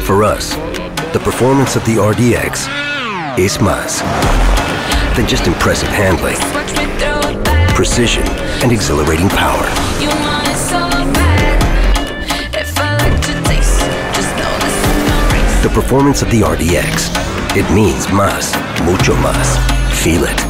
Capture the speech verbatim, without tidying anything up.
For us, the performance of the R D X is más than just impressive handling, precision, and exhilarating power. The performance of the R D X, it means más, mucho más. Feel it.